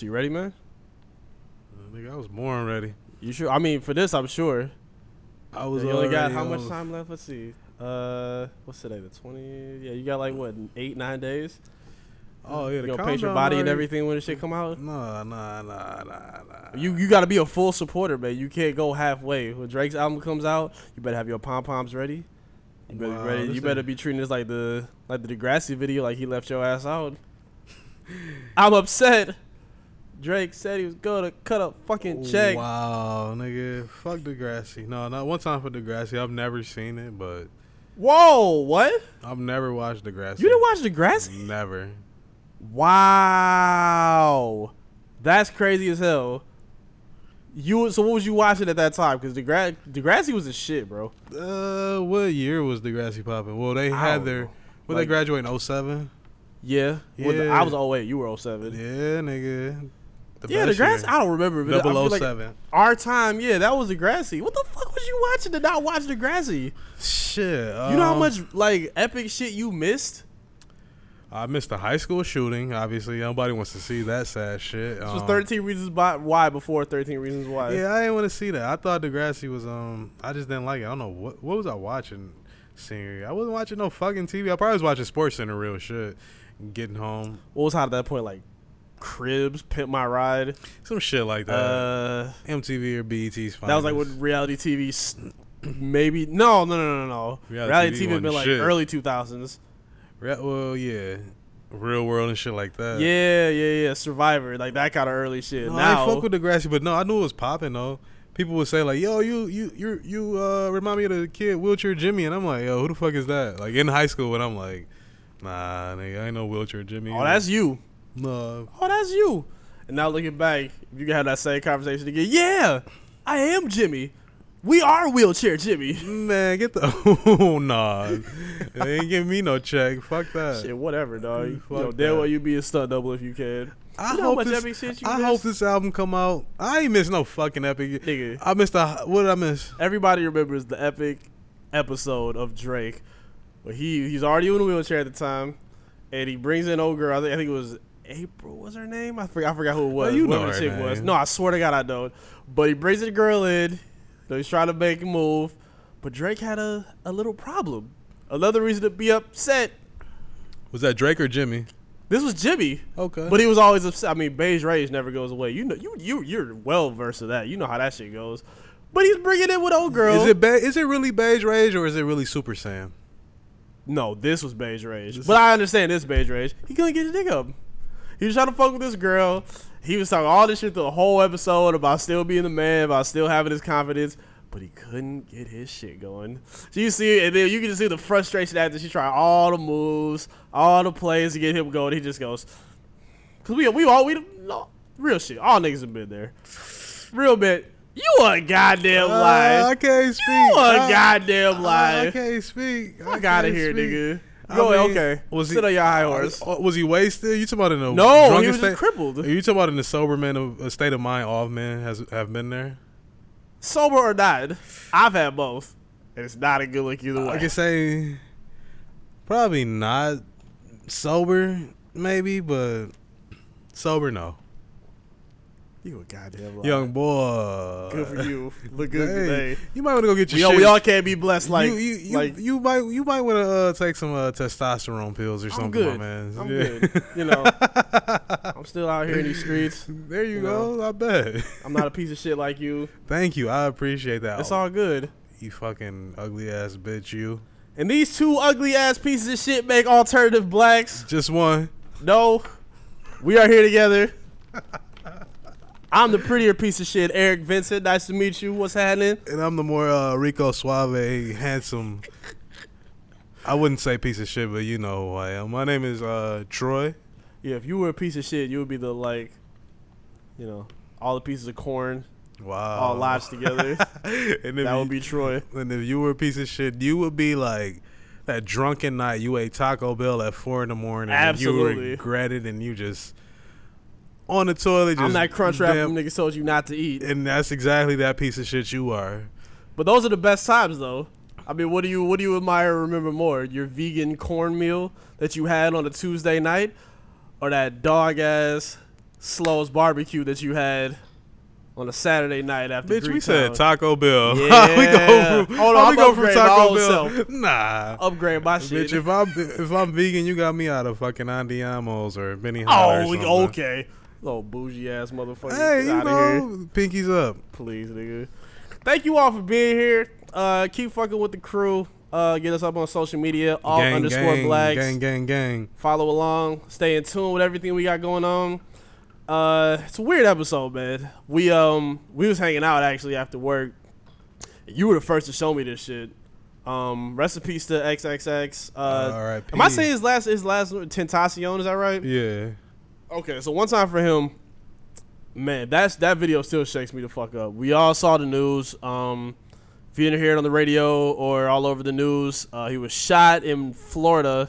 So you ready, man? Nigga, I was born ready. You sure? I mean, for this, I'm sure. I was You only got how already much time left? Let's see. What's today? The 20? Yeah, you got like what, 8-9 days? Oh yeah, You the gonna pace your countdown body and already- everything when the shit come out? Nah. You got to be a full supporter, man. You can't go halfway. When Drake's album comes out, you better have your pom poms ready. You better Wow, be ready. You listen. better be treating this like the Degrassi video, like he left your ass out. I'm upset. Drake said he was gonna cut a fucking check. Wow, nigga, fuck Degrassi. No, not one time for Degrassi. I've never seen it, but Whoa, what? I've never watched Degrassi. You didn't watch Degrassi? Never. Wow, that's crazy as hell. So what was you watching at that time? Because Degrassi was the shit, bro. What year was Degrassi popping? Well, they I had don't their. know. Well, Like- they graduated in 07. Yeah. Yeah. I was 08. You were 07. Yeah, nigga. Yeah, Degrassi. I don't remember. But I feel like 007. our time, yeah, that was Degrassi. What the fuck was you watching to not watch Degrassi? Shit. You know how much like epic shit you missed? I missed the high school shooting. Obviously, nobody wants to see that sad shit. This was 13 Reasons Why before 13 Reasons Why. Yeah, I didn't want to see that. I thought Degrassi was I just didn't like it. I don't know what was I watching. Senior, I wasn't watching no fucking TV. I probably was watching Sports Center, real shit. Getting home, What was hot at that point? Like Cribs, Pimp My Ride. some shit like that. MTV or BET's fine. That was like what reality TV. Maybe no. Reality TV had wasn't been like shit. early 2000s. Well, yeah, Real World and shit like that. Yeah. Survivor, like that kind of early shit. No, Now, I fuck with Degrassi, but no, I knew it was popping though. People would say like, "Yo, you remind me of the kid Wheelchair Jimmy," and I'm like, "Yo, who the fuck is that?" Like in high school, when I'm like, "Nah, nigga, I ain't no Wheelchair Jimmy." oh, that's you. no. Oh, that's you. And now looking back, you can have that same conversation again. Yeah, I am Jimmy. We are Wheelchair Jimmy. Man, get the oh nah. They ain't giving me no check. Fuck that. Shit, whatever, dog. You Fuck know, that. damn well you be a stunt double if you can. I You know how hope much this. epic shit you I missed? hope this album come out. I ain't miss no fucking epic. Nigga. I missed what did I miss? Everybody remembers the epic episode of Drake where he's already in a wheelchair at the time, and he brings in old girl. I think it was April. Was her name? I forgot who it was. Oh, you know Whoever the her chick was. name. No, I swear to God I don't. But he brings the girl in. So he's trying to make a move, but Drake had a little problem. Another reason to be upset. Was that Drake or Jimmy? This was Jimmy. Okay. But he was always upset. I mean, beige rage never goes away. You know, you're well versed in that. You know how that shit goes. But he's bringing it with old girl. Is it really Beige Rage or is it really Super Sam? No, this was beige rage. But I understand this beige rage. He couldn't get his dick up. He was trying to fuck with this girl. He was talking all this shit through the whole episode about still being the man, about still having his confidence. But he couldn't get his shit going. So you see, and then you can just see the frustration after she tried all the moves, all the plays to get him going. He just goes, cause we no, real shit. All niggas have been there. Real bit. You a goddamn lie. I can't speak. You a goddamn lie. I can't speak. Fuck out of here, nigga. I Go mean, okay. was he- Sit on your high horse. Was he wasted? You talking about in a No, drunken he was state? just crippled. Are you talking about in the sober man, a state of mind? All men have been there. Sober or not, I've had both. And it's not a good look either way. I can say probably not sober, maybe, but sober no. You a goddamn liar. Young boy, Good for you. Look good Hey, today. you might want to go get your shit. We all can't be blessed like you might want to take some testosterone pills or something, I'm good. my man. I'm Yeah. good. You know, I'm still out here in these streets. There you You go. I bet. I'm not a piece of shit like you. Thank you. I appreciate that. It's all good. You fucking ugly ass bitch. You And these two ugly ass pieces of shit make alternative blacks. just one. No, we are here together. I'm the prettier piece of shit, Eric Vincent. Nice to meet you. What's happening? And I'm the more Rico Suave, handsome. I wouldn't say piece of shit, but you know who I am. My name is Troy. Yeah, if you were a piece of shit, you would be the all the pieces of corn Wow. all lodged together. And if That would be Troy. And if you were a piece of shit, you would be like that drunken night you ate Taco Bell at 4 a.m. and Absolutely. you regret it and you just on the toilet. Just I'm that crunch wrap damn- them niggas told you not to eat. And that's exactly that piece of shit you are. But those are the best times, though. I mean, what do you admire or remember more? Your vegan cornmeal that you had on a Tuesday night, or that dog ass slowest barbecue that you had on a Saturday night after Bitch, Greek we Town? said Taco Bell. Yeah. we go from Taco Bell. Self. Nah. Upgrade my shit. Bitch, if I'm vegan, you got me out of fucking Andiamo's or Benihana or something. Okay. Little bougie ass motherfucker. Hey, Get you outta know, here. pinkies up. Please, nigga. Thank you all for being here. Keep fucking with the crew. Get us up on social media. All_blacks. Gang. Follow along. Stay in tune with everything we got going on. It's a weird episode, man. We was hanging out actually after work. You were the first to show me this shit. Rest in peace to XXX. R.I.P. Am I saying his last Tentacion? Is that right? Yeah. Okay, so one time for him, man, that video still shakes me the fuck up. We all saw the news. If you didn't hear it on the radio or all over the news, he was shot in Florida.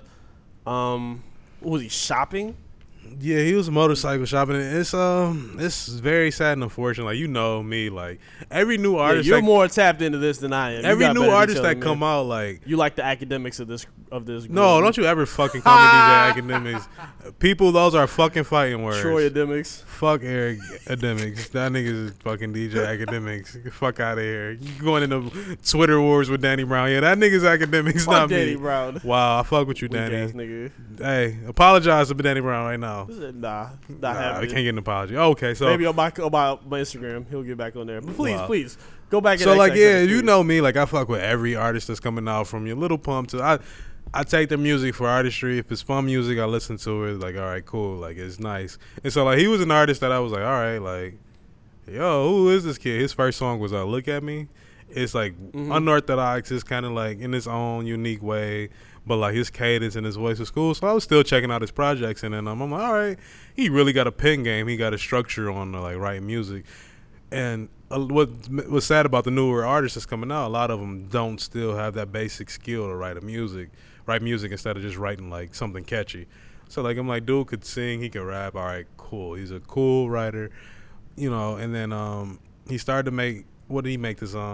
Was he shopping? Yeah, he was motorcycle shopping. It's very sad and unfortunate. Like, you know me, like every new artist. Yeah, you're more tapped into this than I am. Every new artist that come out, like you like the academics of this. No, don't you ever fucking call me DJ Academics. People, those are fucking fighting words. Troy Academics. Fuck Eric Academics. That nigga is fucking DJ Academics. Fuck out of here. You going into Twitter wars with Danny Brown? Yeah, that nigga's Academics, Fuck not Danny me. Brown. Wow, I fuck with you, Danny. Ass nigga. Hey, apologize to Danny Brown right now. Nah, I can't get an apology. Okay, so maybe on my Instagram he'll get back on there. But please go back. So like, yeah, you know me, like I fuck with every artist that's coming out, from your Little Pump to I take the music for artistry. If it's fun music, I listen to it. Like, all right, cool. Like, it's nice. And so, like, he was an artist that I was like, all right, like, yo, who is this kid? His first song was Look At Me. It's, like, unorthodox. It's kind of, like, in its own unique way. But, like, his cadence and his voice was cool. So I was still checking out his projects. And then I'm like, all right, he really got a pen game. He got a structure on, like, writing music. And what was sad about the newer artists that's coming out, a lot of them don't still have that basic skill to write music instead of just writing like something catchy. So like, I'm like, dude could sing, he could rap, all right, cool. He's a cool writer, you know. And then he started to make, what did he make, this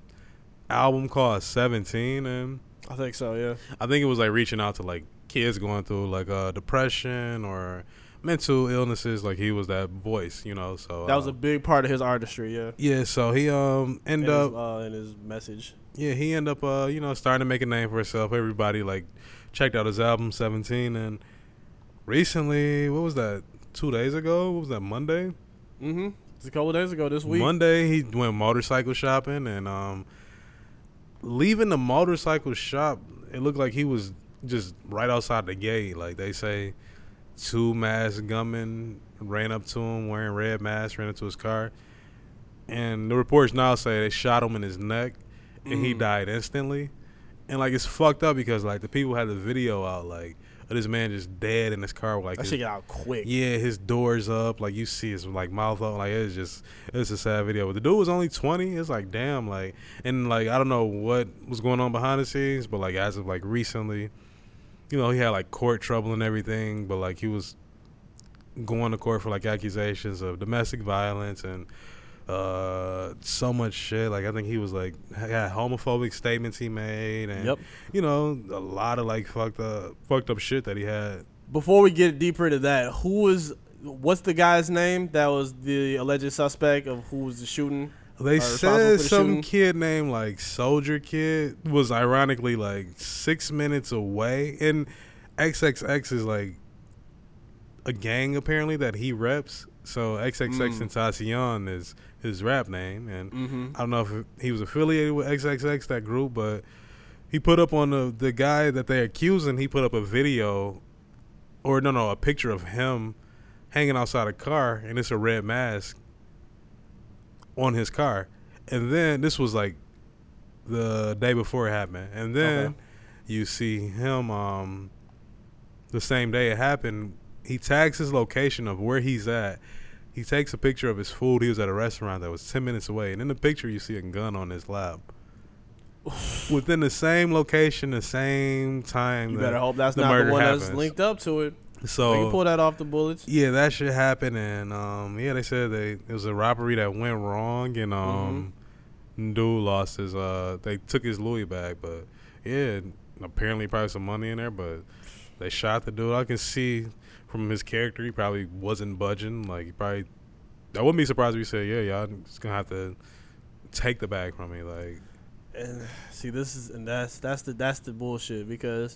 album called 17? And I think so, yeah. I think it was like reaching out to like kids going through like depression or mental illnesses. Like, he was that voice, you know. So that was a big part of his artistry, yeah. Yeah, so he ended up in his message. Yeah, he ended up, you know, starting to make a name for himself. Everybody, like, checked out his album, 17. And recently, what was that, 2 days ago? What was that, Monday? Mm-hmm. It's a couple of days ago this week. Monday, he went motorcycle shopping. And leaving the motorcycle shop, it looked like he was just right outside the gate. Like, they say 2 masked gunmen ran up to him wearing red masks, ran into his car. And the reports now say they shot him in his neck. And he died instantly. And, like, it's fucked up because, like, the people had the video out, like, of this man just dead in his car. Like, that shit got out quick. Yeah, his doors up. Like, you see his, like, mouth up. Like, it's a sad video. But the dude was only 20. It's like, damn, like, and, like, I don't know what was going on behind the scenes. But, like, as of, like, recently, you know, he had, like, court trouble and everything. But, like, he was going to court for, like, accusations of domestic violence and so much shit. Like, I think he was like had homophobic statements he made, and you know, a lot of like fucked up shit that he had. Before we get deeper into that, what's the guy's name that was the alleged suspect of who was the shooting? They said some kid named like Soldier Kid was ironically like 6 minutes away, and XXX is like a gang apparently that he reps. So XXXTentacion is his rap name, and I don't know if he was affiliated with XXX, that group, but he put up on the guy that they're accusing, he put up a video, or a picture of him hanging outside a car, and it's a red mask on his car. And then, this was like the day before it happened, and then you see him the same day it happened, he tags his location of where he's at. He takes a picture of his food. He was at a restaurant that was 10 minutes away. And in the picture, you see a gun on his lap. Within the same location, the same time. You better hope that's not the one that's linked up to it. So we can pull that off the bullets. Yeah, that shit happened. And, they said it was a robbery that went wrong. And dude lost his, they took his Louis bag. But, yeah, apparently probably some money in there. But they shot the dude. I can see from his character, he probably wasn't budging. Like, I wouldn't be surprised if he said, yeah, y'all just going to have to take the bag from me. Like, and see, that's the bullshit, because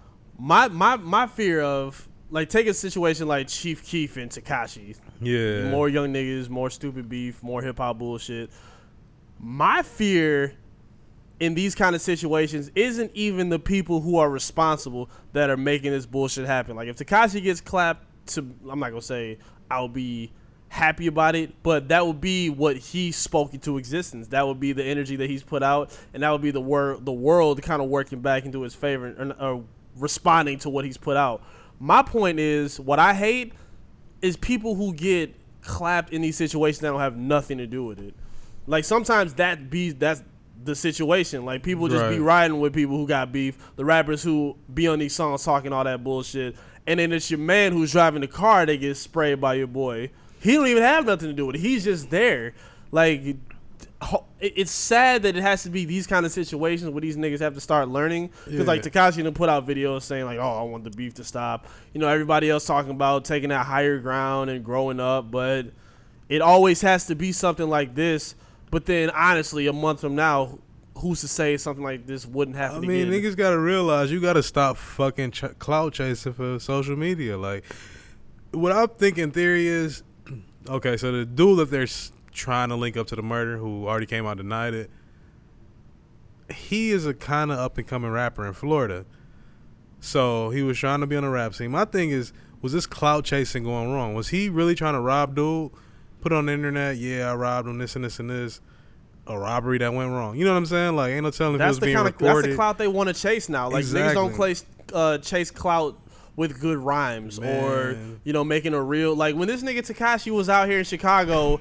my fear of, like, take a situation like Chief Keef and Tekashi. Yeah. More young niggas, more stupid beef, more hip hop bullshit. My fear in these kind of situations isn't even the people who are responsible that are making this bullshit happen. Like, if Tekashi gets clapped, I'm not gonna say I'll be happy about it, but that would be what he spoke into existence. That would be the energy that he's put out, and that would be the world kind of working back into his favor, or responding to what he's put out. My point is, what I hate is people who get clapped in these situations that don't have nothing to do with it. Like, sometimes that's the situation. Like, people just be riding with people who got beef, the rappers who be on these songs talking all that bullshit, and then it's your man who's driving the car that gets sprayed by your boy. He don't even have nothing to do with it. He's just there. Like, it's sad that it has to be these kind of situations where these niggas have to start learning. Because, like, Tekashi done put out videos saying, like, oh, I want the beef to stop. You know, everybody else talking about taking that higher ground and growing up. But it always has to be something like this. But then, honestly, a month from now, who's to say something like this wouldn't happen again? Niggas got to realize you got to stop fucking clout chasing for social media. Like, what I'm thinking theory is, okay, so the dude that they're trying to link up to the murder, who already came out and denied it, he is a kind of up-and-coming rapper in Florida. So he was trying to be on the rap scene. My thing is, was this clout chasing going wrong? Was he really trying to rob dude? Put on the internet, yeah, I robbed him, this and this and this. A robbery that went wrong. You know what I'm saying? Like, ain't no telling if it was being recorded. That's the clout they want to chase now. Like, niggas don't chase clout with good rhymes, or, you know, making a real, like, when this nigga Tekashi was out here in Chicago,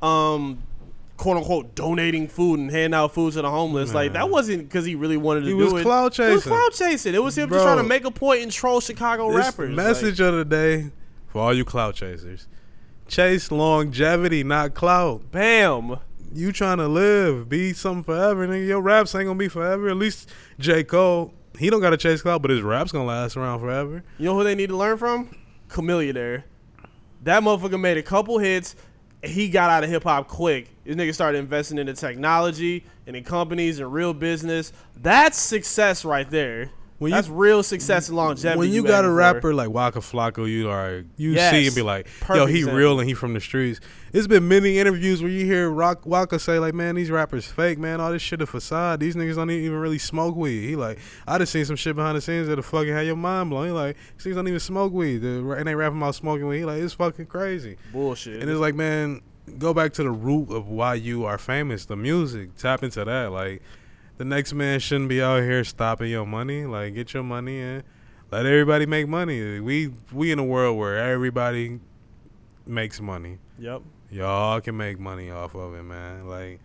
quote unquote donating food and handing out food to the homeless, like, that wasn't because he really wanted to do it. He was clout chasing. It was clout chasing. It was him just trying to make a point and troll Chicago rappers. Message of the day for all you clout chasers: chase longevity, not clout. Bam. You trying to live, be something forever, nigga. Your raps ain't gonna be forever. At least J. Cole, he don't gotta chase clout, but his rap's gonna last around forever. You know who they need to learn from? Chamillionaire. That motherfucker made a couple hits. He got out of hip hop quick. This nigga started investing in the technology and in companies and real business. That's success right there. That's real success and longevity. When you got a rapper like Waka Flocka, you see and be like, yo, he real and he from the streets. There's been many interviews where you hear Waka say, like, man, these rappers fake, man. All this shit a facade. These niggas don't even really smoke weed. He like, I just seen some shit behind the scenes that'll fucking have your mind blown. He like, these niggas don't even smoke weed. And they rapping about smoking weed. He like, it's fucking crazy. Bullshit. And it's like, man, go back to the root of why you are famous, the music. Tap into that. Like, the next man shouldn't be out here stopping your money. Like, get your money and let everybody make money. We in a world where everybody makes money. Yep. Y'all can make money off of it, man. Like,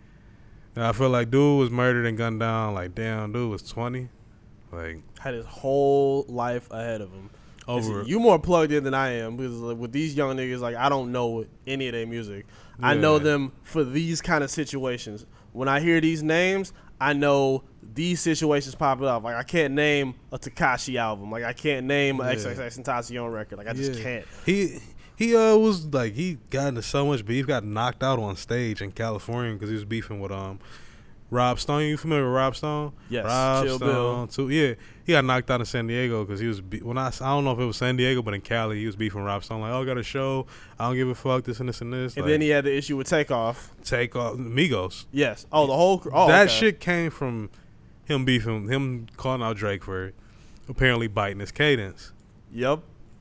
I feel like dude was murdered and gunned down. Like, damn, dude was 20. Like, had his whole life ahead of him. Over. You more plugged in than I am, because with these young niggas, like, I don't know any of their music. Yeah. I know them for these kind of situations. When I hear these names, I know these situations popping up. Like, I can't name a Tekashi album. Like, I can't name an XXXTentacion record. Like, I just can't. He was like, he got into so much beef, got knocked out on stage in California because he was beefing with Rob Stone. You familiar with Rob Stone? Yes. Rob Chill Stone too. Yeah, he got knocked out in San Diego because he was I don't know if it was San Diego, but in Cali he was beefing Rob Stone. Like, oh, I got a show. I don't give a fuck. This and this and this. And like, then he had the issue with Takeoff. Migos. Yes. Oh, the whole. That shit came from him beefing, him calling out Drake for apparently biting his cadence. Yep.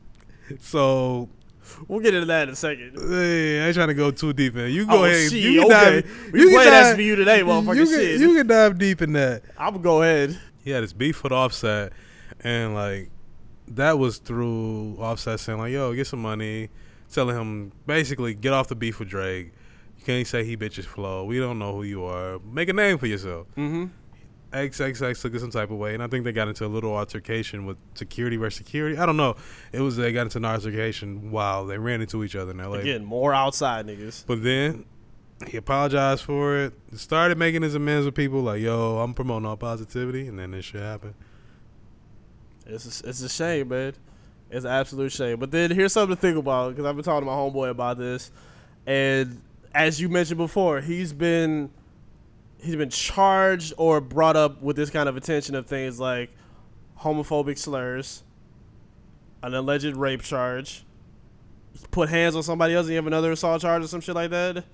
So. We'll get into that in a second. Hey, I ain't trying to go too deep in it. You go ahead. Shit, you can dive. We play that for you today, motherfucker. You can dive deep in that. I'm gonna go ahead. He had his beef with Offset, and like that was through Offset saying like, "Yo, get some money," telling him basically get off the beef with Drake. You can't say he bitches flow. We don't know who you are. Make a name for yourself. Mm-hmm. XXX took it some type of way, and I think they got into a little altercation with security versus security. I don't know. It was they got into an altercation while they ran into each other in LA. Again, more outside niggas. But then he apologized for it. Started making his amends with people like, "Yo, I'm promoting all positivity," and then this shit happened. It's a shame, man. It's an absolute shame. But then here's something to think about, because I've been talking to my homeboy about this, and as you mentioned before, he's been charged or brought up with this kind of attention of things like homophobic slurs, an alleged rape charge, put hands on somebody else, and you have another assault charge or some shit like that.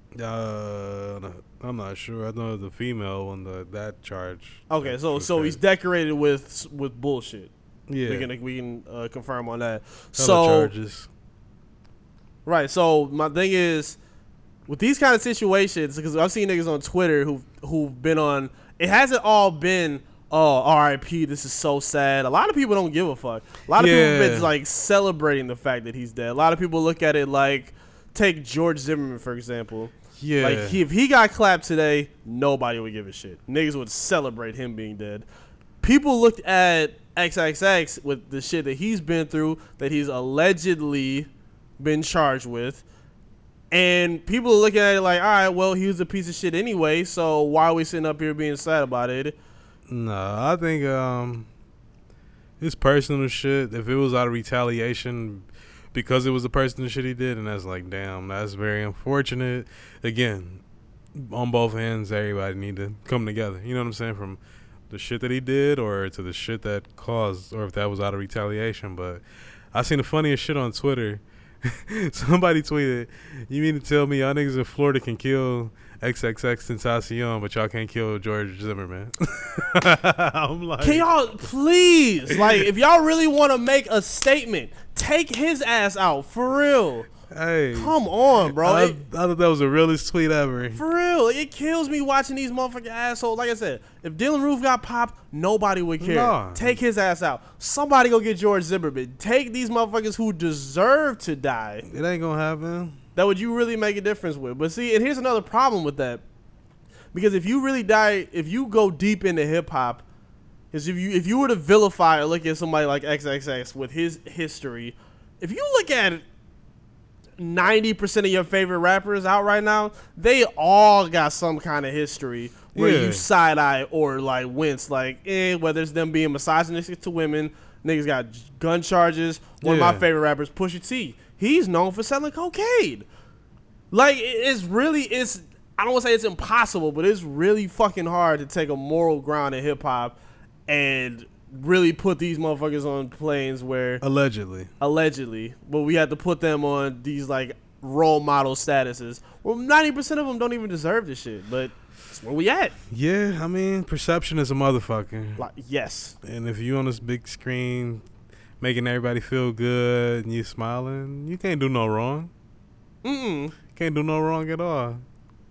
I'm not sure. I know the female one, that charge. Okay, so he's decorated with bullshit. Yeah, we can confirm on that. So charges. Right. So my thing is, with these kind of situations, because I've seen niggas on Twitter who've been on. It hasn't all been, oh, R.I.P. This is so sad. A lot of people don't give a fuck. A lot of people have been like celebrating the fact that he's dead. A lot of people look at it like, take George Zimmerman for example. Yeah. Like if he got clapped today, nobody would give a shit. Niggas would celebrate him being dead. People looked at XXX with the shit that he's been through, that he's allegedly been charged with, and people are looking at it like, all right, well, he was a piece of shit anyway, so why are we sitting up here being sad about it? No, I think it's personal shit. If it was out of retaliation because it was the personal shit he did, and that's like, damn, that's very unfortunate. Again, on both ends, everybody need to come together. You know what I'm saying? From the shit that he did or to the shit that caused, or if that was out of retaliation. But I seen the funniest shit on Twitter. Somebody tweeted, you mean to tell me y'all niggas in Florida can kill XXXTentacion, but y'all can't kill George Zimmerman? I'm like, can y'all please, like, if y'all really want to make a statement, take his ass out, for real. Hey, come on, bro. I thought that was the realest tweet ever. For real, it kills me watching these motherfucking assholes. Like I said, if Dylan Roof got popped, nobody would care. Nah. Take his ass out. Somebody go get George Zimmerman. Take these motherfuckers who deserve to die. It ain't gonna happen. That would you really make a difference with. But see, and here's another problem with that. Because if you really die, if you go deep into hip hop, because if you were to vilify or look at somebody like XXX with his history, if you look at it, 90% of your favorite rappers out right now, they all got some kind of history where you side eye or like wince, like whether it's them being misogynistic to women, niggas got gun charges. One of my favorite rappers, Pusha T, he's known for selling cocaine. Like it's I don't want to say it's impossible, but it's really fucking hard to take a moral ground in hip hop and really put these motherfuckers on planes where allegedly, but we had to put them on these like role model statuses. Well, 90% of them don't even deserve this shit, but that's where we at. Yeah, I mean, perception is a motherfucker. Like, yes. And if you on this big screen making everybody feel good and you smiling, you can't do no wrong. Can't do no wrong at all.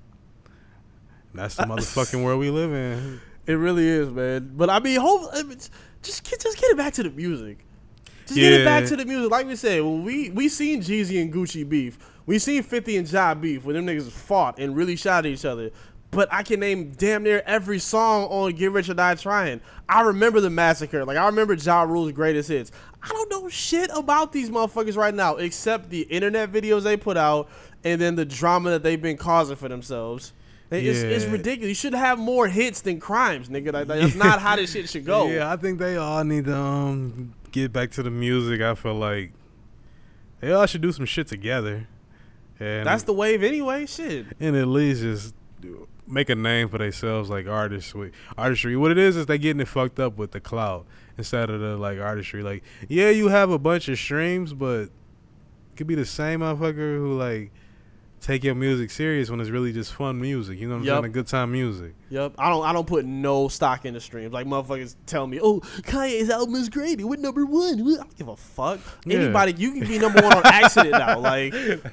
That's the motherfucking world we live in. It really is, man. But I mean, just get it back to the music. Just get it back to the music. Like we said, well, we seen Jeezy and Gucci beef. We seen 50 and Ja beef when them niggas fought and really shot at each other. But I can name damn near every song on Get Rich or Die Trying. I remember the massacre. Like, I remember Ja Rule's greatest hits. I don't know shit about these motherfuckers right now except the internet videos they put out and then the drama that they've been causing for themselves. It's ridiculous. You should have more hits than crimes, nigga. That's not how this shit should go. Yeah, I think they all need to get back to the music. I feel like they all should do some shit together. And that's the wave anyway, shit. And at least just make a name for themselves, like artistry. What it is they getting it fucked up with the clout instead of the like artistry. Like, yeah, you have a bunch of streams, but it could be the same motherfucker who like take your music serious when it's really just fun music. You know what I'm saying? A good time music. Yep. I don't put no stock in the streams. Like motherfuckers tell me, oh, Kanye's album is great. It went #1. I don't give a fuck. Anybody, you can be #1 on accident now. Like,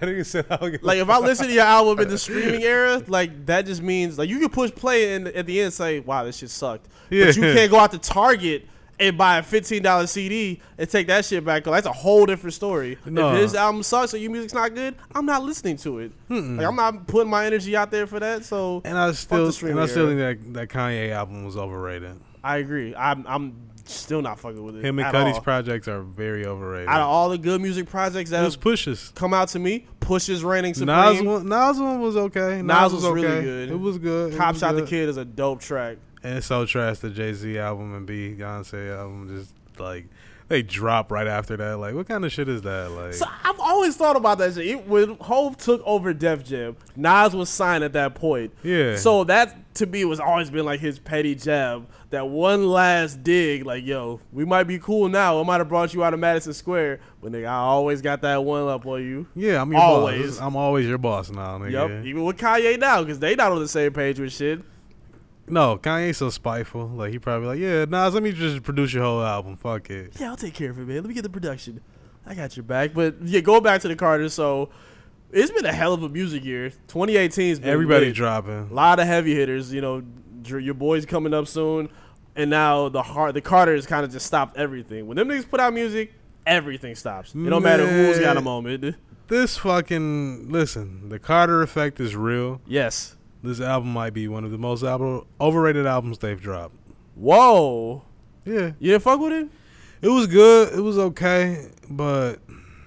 if I listen to your album in the streaming era, like that just means like you can push play and at the end say, wow, this shit sucked. Yeah. But you can't go out to Target and buy a $15 CD and take that shit back, because that's a whole different story. No. If his album sucks or your music's not good, I'm not listening to it. Like, I'm not putting my energy out there for that. So and I still think that Kanye album was overrated. I agree. I'm still not fucking with it. Him and Cudi's projects are very overrated. Out of all the good music projects that was Push's come out to me, Push's reigning supreme. Nas one was okay. Nas was okay. Really good. It was good. Cop Shot the Kid is a dope track. And it's so trash, the Jay-Z album and Beyonce album, just like they drop right after that. Like, what kind of shit is that? Like, So I've always thought about that shit. When Hov took over Def Jam, Nas was signed at that point. yeah. So that to me was always been like his petty jab. That one last dig, like, yo, we might be cool now. I might have brought you out of Madison Square, but nigga, I always got that one up on you. Yeah, I'm your Always. boss. I'm always your boss now, nigga. Yep. Even with Kanye now, because they not on the same page with shit. No, Kanye's so spiteful. Like, he probably like, yeah, Nas, let me just produce your whole album. Fuck it. Yeah, I'll take care of it, man. Let me get the production. I got your back. But yeah, going back to the Carters, so it's been a hell of a music year. 2018's been Everybody lit. dropping. A lot of heavy hitters. You know, your boys coming up soon, and now the Carters kind of just stopped everything. When them niggas put out music, everything stops. It don't matter who's got a moment. This fucking listen, the Carter effect is real. Yes. This album might be one of the most overrated albums they've dropped. Whoa. Yeah, You didn't fuck with it? it was good. It was okay, but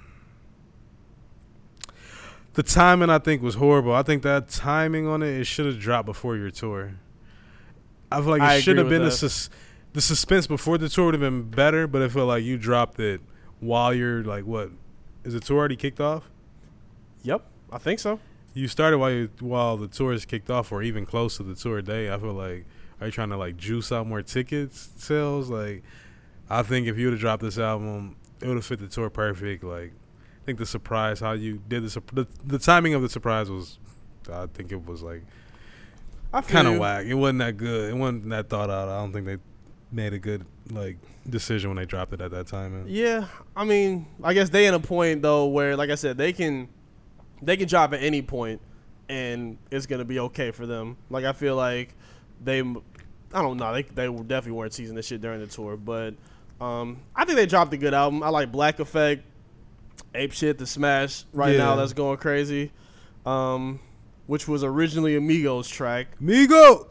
the timing I think was horrible. I think that timing on it should have dropped before your tour. I feel like I it should have agree been with the suspense before the tour would have been better, but I feel like you dropped it while you're like, what? Is the tour already kicked off? Yep. I think so. You started while the tour is kicked off, or even close to the tour day. I feel like, are you trying to like juice out more tickets sales? Like, I think if you would have dropped this album, it would have fit the tour perfect. Like, I think the surprise, how you did the timing of the surprise was, I think it was like kind of whack. It wasn't that good. It wasn't that thought out. I don't think they made a good like decision when they dropped it at that time. Yeah. I mean, I guess they in a point though where, like I said, they can drop at any point and it's gonna be okay for them. Like I feel like I don't know, they definitely weren't teasing this shit during the tour, but I think they dropped a good album. I like Black Effect, Ape Shit, the Smash right now that's going crazy, which was originally a Migos track. Migo.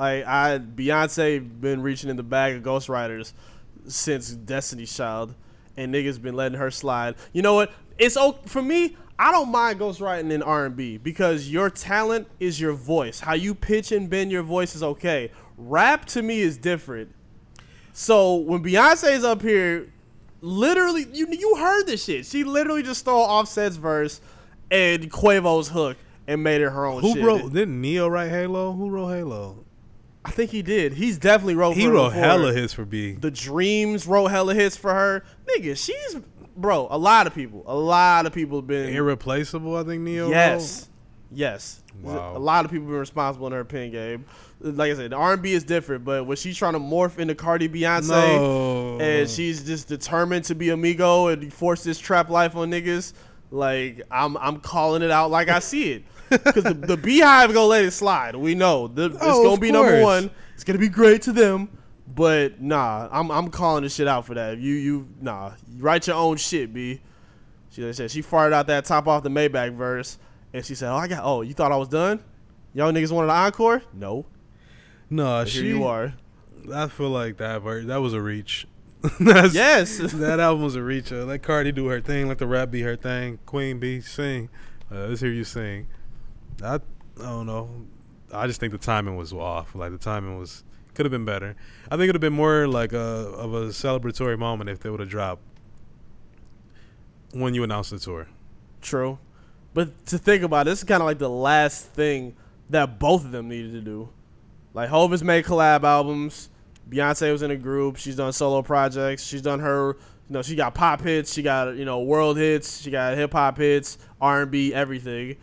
Beyonce been reaching in the bag of ghostwriters since Destiny's Child, and niggas been letting her slide. You know what? It's for me. I don't mind ghostwriting in R&B because your talent is your voice. How you pitch and bend your voice is okay. Rap to me is different. So when Beyonce's up here, literally, you heard this shit. She literally just stole Offset's verse and Quavo's hook and made it her own shit. Didn't Neo write Halo? Who wrote Halo? I think he did. He's definitely wrote. He for wrote her hella hits for B. The Dreams wrote hella hits for her. Nigga, she's bro. A lot of people have been Irreplaceable. I think Neo. Yes. wrote. Yes. Wow. A lot of people have been responsible in her pen game. Like I said, the R&B is different, but when she's trying to morph into Cardi Beyonce and she's just determined to be Amigo and force this trap life on niggas, like I'm calling it out like I see it. Because the Beehive gonna let it slide. We know it's gonna be number one. It's gonna be great to them. But nah, I'm calling this shit out for that. You write your own shit, B. She said she farted out that top off the Maybach verse, and she said, you thought I was done? Y'all niggas wanted an encore? No. No, Here you are. I feel like that was a reach. Yes. That album was a reach. Let Cardi do her thing. Let the rap be her thing. Queen B, sing. Let's hear you sing. I don't know. I just think the timing was off. Like, the timing could have been better. I think it would have been more like of a celebratory moment if they would have dropped when you announced the tour. True. But to think about it, this is kind of like the last thing that both of them needed to do. Like, Hov has made collab albums. Beyonce was in a group. She's done solo projects. She's done her, she got pop hits. She got, world hits. She got hip hop hits, R&B, everything.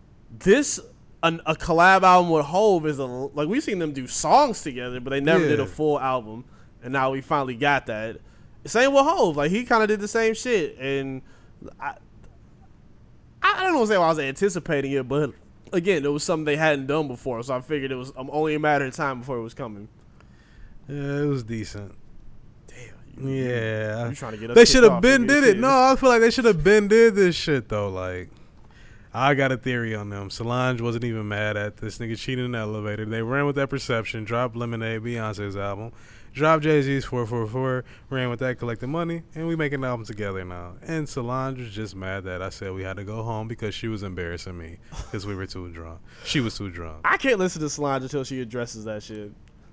A collab album with Hov is like, we've seen them do songs together, but they never did a full album. And now we finally got that. Same with Hov. Like, he kind of did the same shit. And I don't know if I was anticipating it, but again, it was something they hadn't done before, so I figured it was only a matter of time before it was coming. Yeah, it was decent. Damn. Yeah. You trying to get us they should have off been here, did it. No, I feel like they should have been did this shit, though. Like, I got a theory on them. Solange wasn't even mad at this nigga cheating in the elevator. They ran with that perception, dropped Lemonade, Beyonce's album, dropped Jay-Z's 444, ran with that, collecting money, and we making an album together now. And Solange was just mad that I said we had to go home because she was embarrassing me because we were too drunk. She was too drunk. I can't listen to Solange until she addresses that shit.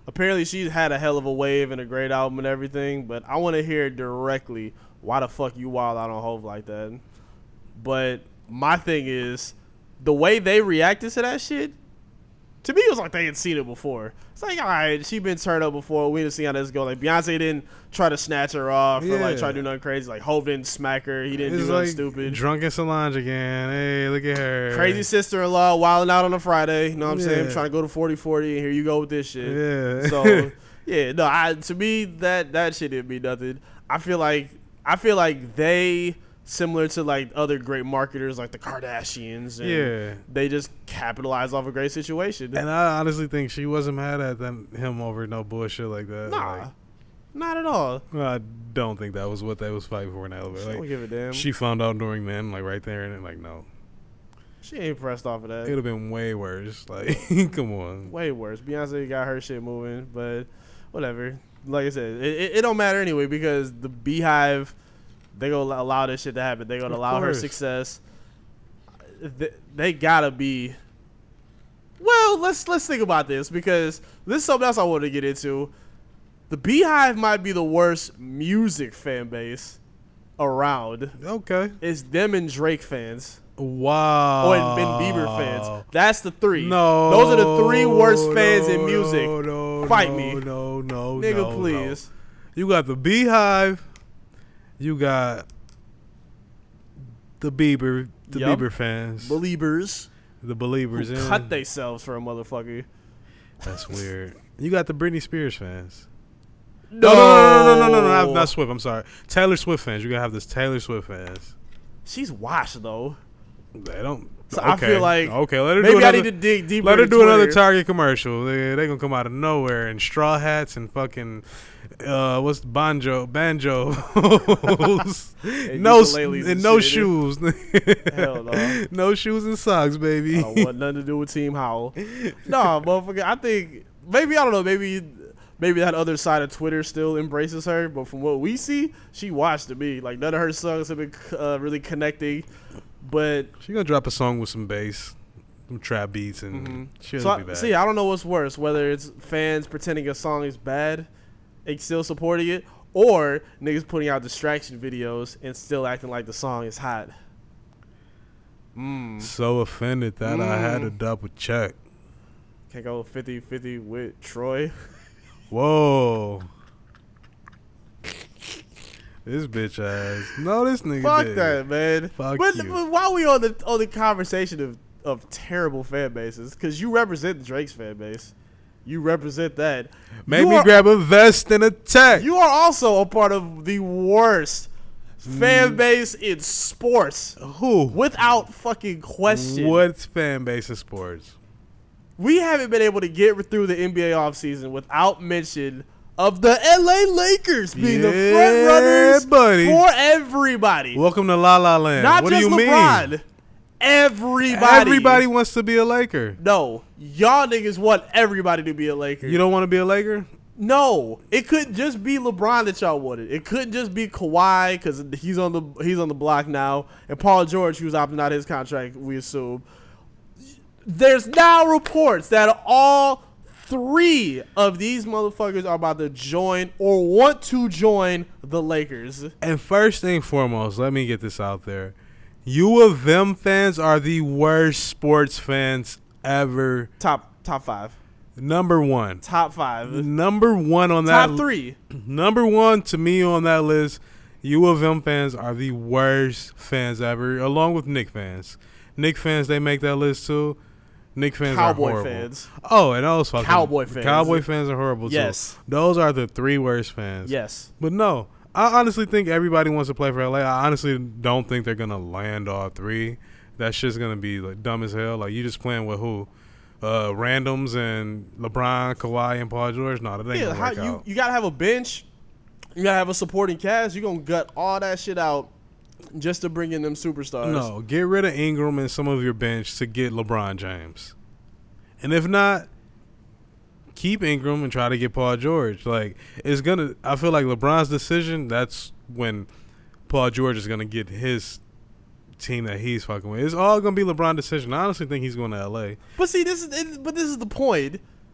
Apparently, she had a hell of a wave and a great album and everything, but I want to hear directly why the fuck you wild out on Hov like that. But my thing is, the way they reacted to that shit, to me, it was like they had seen it before. It's like, all right, she been turned up before. We didn't see how this go. Like, Beyonce didn't try to snatch her off or, like, try to do nothing crazy. Like, Hov didn't smack her. He didn't do nothing stupid. Drunk in Solange again. Hey, look at her. Crazy sister-in-law wilding out on a Friday. You know what I'm saying? Trying to go to 40-40, and here you go with this shit. Yeah. So, yeah, no, to me, that shit didn't mean nothing. I feel like they... similar to like other great marketers like the Kardashians. And they just capitalize off a great situation. And I honestly think she wasn't mad at him over no bullshit like that. Nah, like, not at all. I don't think that was what they was fighting for in that elevator. Like, don't give a damn. She found out during then, like right there, and like no. She ain't pressed off of that. It would have been way worse. Like, come on. Way worse. Beyonce got her shit moving, but whatever. Like I said, it don't matter anyway because the Beehive, they gonna allow this shit to happen. They gonna allow her success. They gotta be. Well, let's think about this because this is something else I want to get into. The Beehive might be the worst music fan base around. Okay, it's them and Drake fans. Wow. Or and Bieber fans. That's the three. No, those are the three worst fans in music. Fight me, nigga, please. No. You got the Beehive. You got the Bieber fans. Believers. The believers. Who cut themselves for a motherfucker. That's weird. You got the Britney Spears fans. No, not Swift. I'm sorry. Taylor Swift fans. You gotta have this Taylor Swift fans. She's washed though. They don't. So okay. I feel like let her maybe do another, I need to dig deeper. Let her do another Target commercial. They gonna come out of nowhere in straw hats and fucking what's banjos, no shoes. Hell no. No shoes and socks, baby. I don't want nothing to do with Team Howell. No, motherfucker. I think maybe I don't know. Maybe that other side of Twitter still embraces her, but from what we see, she watched to me. Like none of her songs have been really connecting. But she gonna drop a song with some bass, some trap beats, and she'll be bad. See, I don't know what's worse, whether it's fans pretending a song is bad and still supporting it, or niggas putting out distraction videos and still acting like the song is hot. So offended that I had to double check. Can't go 50-50 with Troy. Whoa. This bitch ass. No, this nigga. Fuck did. that, man. Fuck you. But while we on the conversation of terrible fan bases, because you represent Drake's fan base, you represent that. Make me grab a vest and attack. You are also a part of the worst fan base in sports. Who? Without fucking question. What's fan base in sports? We haven't been able to get through the NBA offseason without mention of the LA Lakers being the front runners for everybody. Welcome to La La Land. Not what just do you LeBron. mean? Everybody wants to be a Laker. No, y'all niggas want everybody to be a Laker. You don't want to be a Laker? No, it couldn't just be LeBron that y'all wanted. It couldn't just be Kawhi because he's on the block now, and Paul George, who's opting out his contract, we assume. There's now reports that all three of these motherfuckers are about to join or want to join the Lakers. And first thing foremost, let me get this out there. You of them fans are the worst sports fans ever. Top 5. Number 1. Top 5. Number 1 on that. Top 3. Number 1 to me on that list. U of M fans are the worst fans ever, along with Knicks fans. Knicks fans, they make that list too. Knicks fans are horrible. Cowboy fans. Oh, and those fucking Cowboy fans. Cowboy fans are horrible too. Yes. Those are the 3 worst fans. Yes. But no, I honestly think everybody wants to play for LA. I honestly don't think they're gonna land all 3. That shit's gonna be like dumb as hell. Like you just playing with who? Randoms and LeBron, Kawhi, and Paul George. No, that ain't gonna work out. You gotta have a bench. You gotta have a supporting cast. You're gonna gut all that shit out just to bring in them superstars. No, get rid of Ingram and some of your bench to get LeBron James. And if not, keep Ingram and try to get Paul George. Like I feel like LeBron's decision, that's when Paul George is gonna get his team that he's fucking with. It's all gonna be LeBron's decision. I honestly think he's going to LA. But see, this is the point.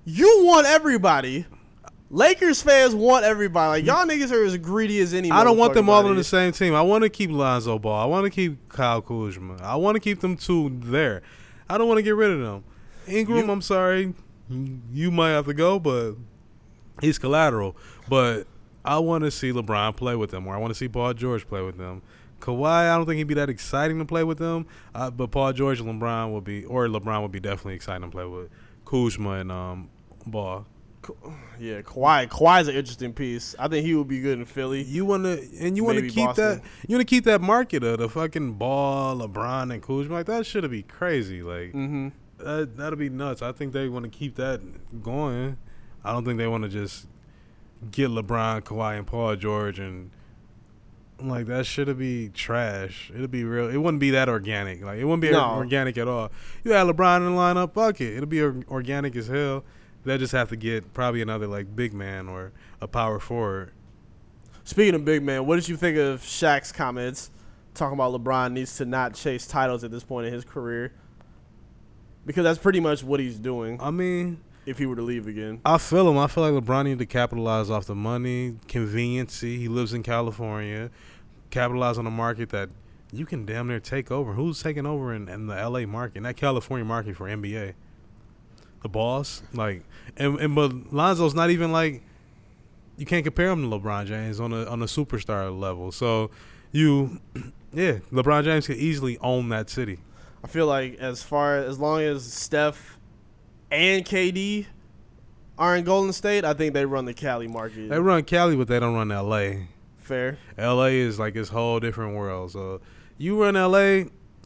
You want everybody. Lakers fans want everybody. Like, y'all niggas are as greedy as any. I don't want them all on the body. same team. I want to keep Lonzo Ball. I want to keep Kyle Kuzma. I want to keep them two there. I don't want to get rid of them. Ingram, I'm sorry. You might have to go, but he's collateral. But I want to see LeBron play with them, or I want to see Paul George play with them. Kawhi, I don't think he'd be that exciting to play with them. But Paul George and LeBron would be definitely exciting to play with Kuzma and Ball. Yeah, Kawhi's an interesting piece. I think he would be good in Philly. You want to keep Boston. You want to keep that market of the fucking Ball, LeBron, and Kuzma. Like, that should be crazy. Like, that'd be nuts. I think they want to keep that going. I don't think they want to just get LeBron, Kawhi, and Paul George, and like, that should be trash. It'd be real. It wouldn't be that organic. Like, it wouldn't be organic at all. You had LeBron in the lineup, fuck it. It'll be organic as hell. They just have to get probably another, like, big man or a power forward. Speaking of big man, what did you think of Shaq's comments talking about LeBron needs to not chase titles at this point in his career? Because that's pretty much what he's doing. I mean, if he were to leave again, I feel him. I feel like LeBron needs to capitalize off the money, conveniency. He lives in California. Capitalize on a market that you can damn near take over. Who's taking over in the LA market, in that California market for NBA? The boss, like, but Lonzo's not even, like, you can't compare him to LeBron James on a superstar level. So LeBron James could easily own that city. I feel like as long as Steph and KD are in Golden State, I think they run the Cali market. They run Cali, but they don't run LA. Fair. LA is like this whole different world. So you run LA,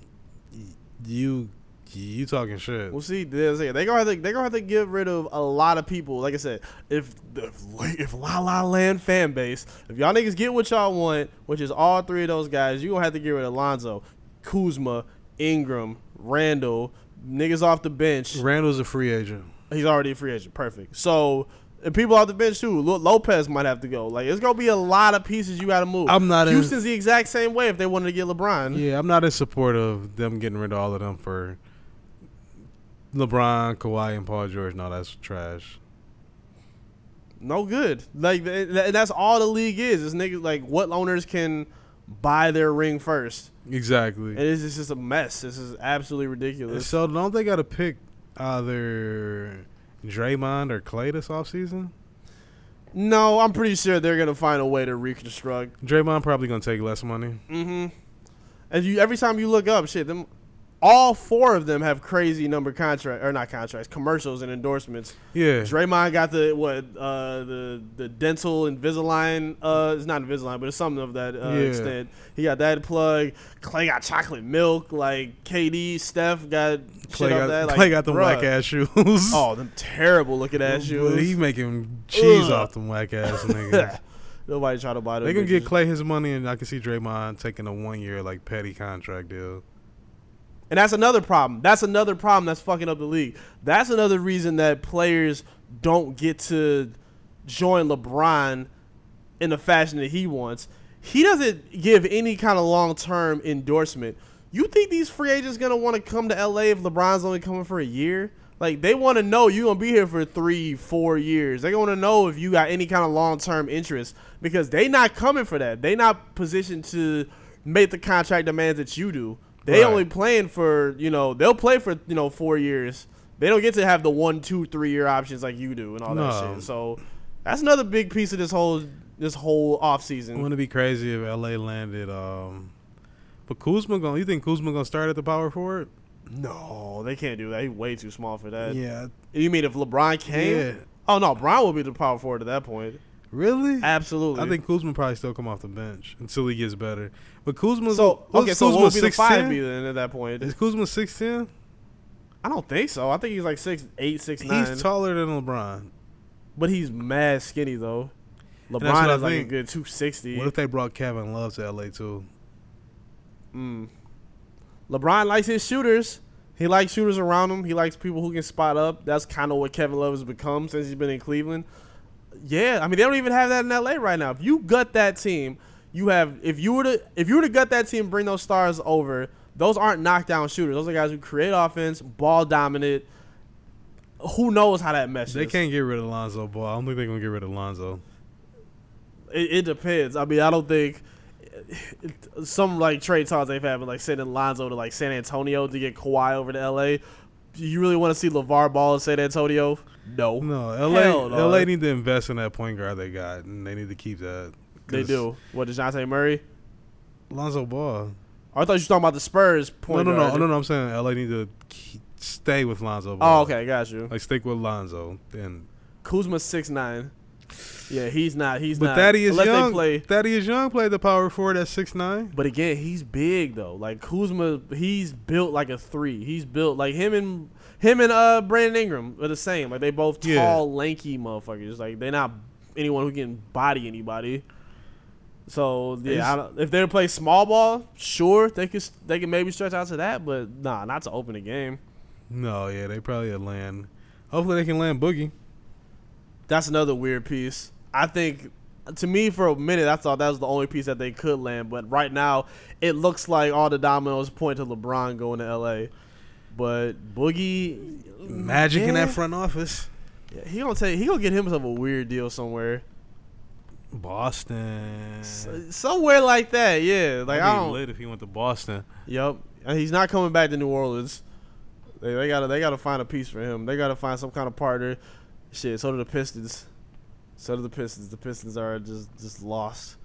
you talking shit. We'll see. They're gonna have to get rid of a lot of people. Like I said, if La La Land fan base, if y'all niggas get what y'all want, which is all three of those guys, you gonna have to get rid of Lonzo, Kuzma, Ingram, Randall, niggas off the bench. Randall's a free agent. He's already a free agent. Perfect. So, and people off the bench too. Lopez might have to go. Like, it's gonna be a lot of pieces you got to move. Houston's the exact same way if they wanted to get LeBron. Yeah, I'm not in support of them getting rid of all of them for LeBron, Kawhi, and Paul George. No, that's trash. No good. Like, that's all the league is. It's niggas, like, what owners can buy their ring first. Exactly. And it's just a mess. This is absolutely ridiculous. So don't they got to pick either Draymond or Klay this offseason? No, I'm pretty sure they're going to find a way to reconstruct. Draymond probably going to take less money. Mm-hmm. Every time you look up, all four of them have crazy number commercials and endorsements. Yeah. Draymond got the dental Invisalign. It's not Invisalign, but it's something of that extent. He got that plug. Klay got chocolate milk. Like, KD, Steph got shit up that. Like, Klay got them whack ass shoes. Oh, them terrible looking ass shoes. He making cheese off them whack ass niggas. Nobody try to buy them. They gonna get Klay his money, and I can see Draymond taking a 1 year like petty contract deal. And that's another problem. That's fucking up the league. That's another reason that players don't get to join LeBron in the fashion that he wants. He doesn't give any kind of long-term endorsement. You think these free agents going to want to come to LA if LeBron's only coming for a year? Like, they want to know you're going to be here for 3-4 years. They want to know if you got any kind of long-term interest, because they not coming for that. They not positioned to make the contract demands that you do. They only playing for, they'll play for, 4 years. They don't get to have the 1, 2, 3 year options like you do and all that shit. So that's another big piece of this whole offseason. Wouldn't it be crazy if LA landed but Kuzma you think Kuzma gonna start at the power forward? No, they can't do that. He's way too small for that. Yeah. You mean if LeBron came? Yeah. Oh no, Bron will be the power forward at that point. Really? Absolutely. I think Kuzma probably still come off the bench until he gets better. But Kuzma's so what would be the 5 be 6'10"? then at that point? Is Kuzma 6'10"? I don't think so. I think he's like 6'8", 6'9". He's taller than LeBron. But he's mad skinny though. LeBron has like a good 260. What if they brought Kevin Love to LA too? LeBron likes his shooters. He likes shooters around him. He likes people who can spot up. That's kind of what Kevin Love has become since he's been in Cleveland. Yeah, I mean, they don't even have that in LA right now. If you gut that team, if you were to gut that team and bring those stars over, those aren't knockdown shooters. Those are guys who create offense, ball dominant. who knows how that meshes? They can't get rid of Lonzo Ball. I don't think they're gonna get rid of Lonzo. It depends. I mean, I don't think some like trade talks they've had, like sending Lonzo to like San Antonio to get Kawhi over to LA. Do you really want to see LeVar Ball in San Antonio? No. No, Hell no. LA need to invest in that point guard they got, and they need to keep that. They do. What, DeJounte Murray? Lonzo Ball. Oh, I thought you were talking about the Spurs point guard. No. I'm saying LA need to stay with Lonzo Ball. Oh, okay, got you. Like stick with Lonzo. And Kuzma's 6'9". Yeah, he's not. But Thaddeus Young played the power forward at 6'9". But again, he's big though. Like Kuzma, he's built like a 3. He's built like him and Brandon Ingram are the same. Like they both tall, lanky motherfuckers. Like they're not anyone who can body anybody. So yeah, if they play small ball, sure they can maybe stretch out to that, but nah, not to open the game. No, yeah, they probably land. Hopefully they can land Boogie. That's another weird piece. I think, to me, for a minute, I thought that was the only piece that they could land. But right now, it looks like all the dominoes point to LeBron going to L.A. But Boogie, Magic in that front office. Yeah, he gonna get himself a weird deal somewhere. Boston, somewhere like that. Yeah, like I don't. Lit if he went to Boston. Yep, and he's not coming back to New Orleans. They gotta find a piece for him. They gotta find some kind of partner. Shit, so do the Pistons. The Pistons are just lost.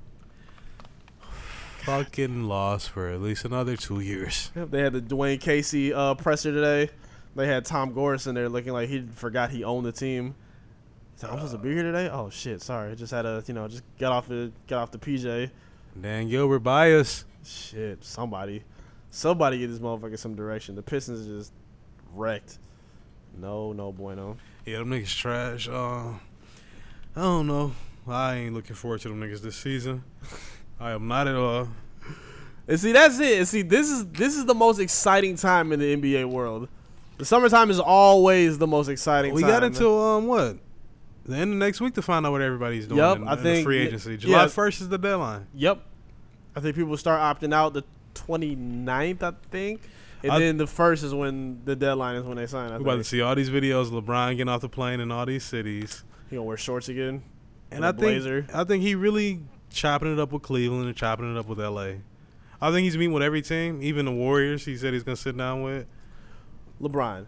Fucking lost for at least another 2 years. Yep, they had the Dwayne Casey presser today. They had Tom Gores in there looking like he forgot he owned the team. I'm supposed to be here today? Oh shit, sorry. Just had to, just get off the PJ. Dan Gilbert bias. Shit, somebody get this motherfucker some direction. The Pistons are just wrecked. No bueno. Yeah, them niggas trash. I don't know. I ain't looking forward to them niggas this season. I am not at all. And see, that's it. And see, this is the most exciting time in the NBA world. The summertime is always the most exciting time. We got until what? The end of next week to find out what everybody's doing. Yep, in I think free agency. July 1st is the deadline. Yep. I think people start opting out the 29th, I think. And then the 1st is when the deadline is when they sign. We're about to see all these videos of LeBron getting off the plane in all these cities. He gonna wear shorts again. And I think he really chopping it up with Cleveland and chopping it up with LA. I think he's meeting with every team, even the Warriors. He said he's gonna sit down with LeBron.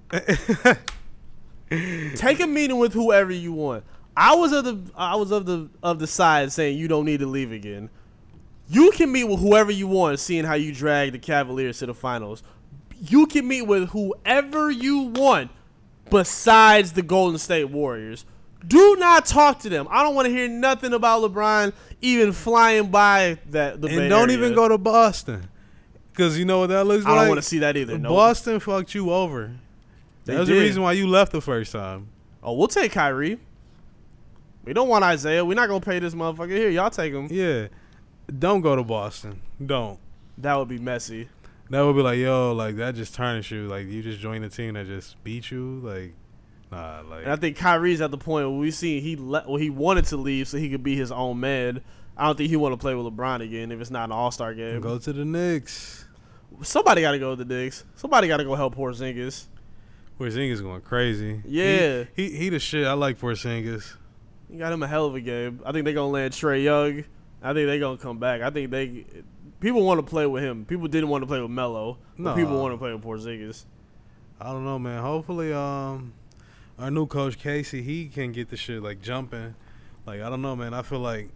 Take a meeting with whoever you want. I was of the side saying you don't need to leave again. You can meet with whoever you want, seeing how you drag the Cavaliers to the finals. You can meet with whoever you want besides the Golden State Warriors. Do not talk to them. I don't want to hear nothing about LeBron even flying by the Bay And don't Area. even go to Boston. Because you know what that looks like? I don't want to see that either. No. Boston fucked you over. That was the reason why you left the first time. Oh, we'll take Kyrie. We don't want Isaiah. We're not going to pay this motherfucker here. Y'all take him. Yeah. Don't go to Boston. Don't. That would be messy. That would be like, yo, like, that just tarnished you. Like, you just joined a team that just beat you. Like, nah, like. And I think Kyrie's at the point where we see he wanted to leave so he could be his own man. I don't think he want to play with LeBron again if it's not an All-Star game. Go to the Knicks. Somebody got to go to the Knicks. Somebody got to go help Porzingis. Porzingis going crazy. Yeah. He the shit. I like Porzingis. He got him a hell of a game. I think they're going to land Trae Young. I think they're going to come back. I think people want to play with him. People didn't want to play with Melo. But people want to play with Porzingis. I don't know, man. Hopefully our new coach, Casey, he can get the shit, like, jumping. Like, I don't know, man. I feel like,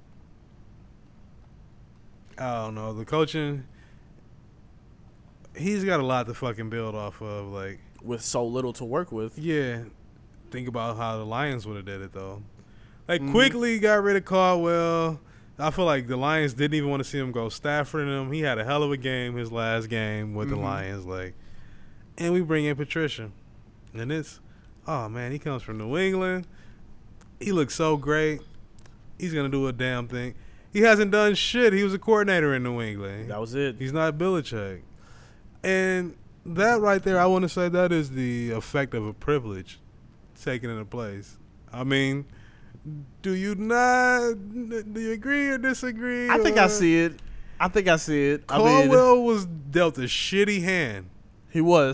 I don't know. The coaching, he's got a lot to fucking build off of, like. With so little to work with. Yeah. Think about how the Lions would have did it, though. Like, quickly got rid of Caldwell. I feel like the Lions didn't even want to see him go. Stafford and him, he had a hell of a game, his last game with the Lions. Like, and we bring in Patricia. And it's, oh, man, he comes from New England. He looks so great. He's going to do a damn thing. He hasn't done shit. He was a coordinator in New England. That was it. He's not Belichick. And that right there, I want to say that is the effect of a privilege taken into place. I mean, do you agree or disagree? I think I see it. Caldwell was dealt a shitty hand. He was.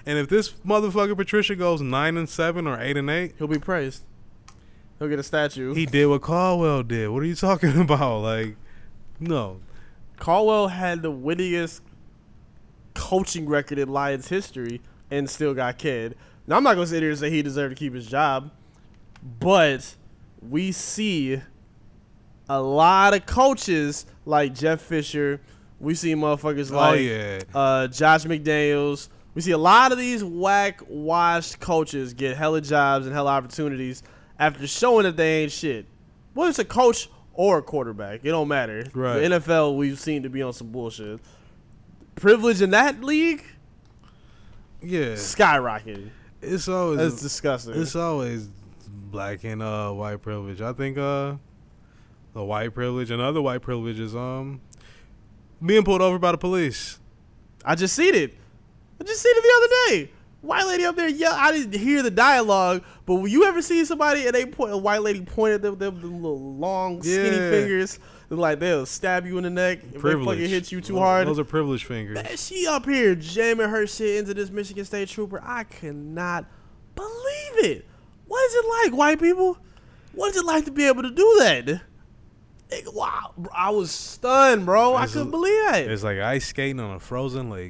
And if this motherfucker Patricia goes 9-7 or 8-8, He'll be praised. He'll get a statue. he did what Caldwell did. What are you talking about? Like, no. Caldwell had the wittiest coaching record in Lions history and still got canned. Now, I'm not going to sit here and say he deserved to keep his job, but we see a lot of coaches like Jeff Fisher. We see motherfuckers like Josh McDaniels. We see a lot of these whack-washed coaches get hella jobs and hella opportunities after showing that they ain't shit. Whether it's a coach or a quarterback, it don't matter. Right. The NFL, we've seen to be on some bullshit. Privilege in that league, skyrocketing. It's always That's disgusting. It's always black and white privilege. I think the white privilege and other white privileges being pulled over by the police. I just seen it the other day. White lady up there yell. I didn't hear the dialogue, but when you ever see somebody and a white lady pointed them little long skinny fingers, like they'll stab you in the neck if they fucking hit you too hard. Those are privileged fingers. Man, she up here jamming her shit into this Michigan State trooper. I cannot believe it. What is it like, white people? What is it like to be able to do that? Wow, I was stunned, bro. I couldn't believe that. It's like ice skating on a frozen lake.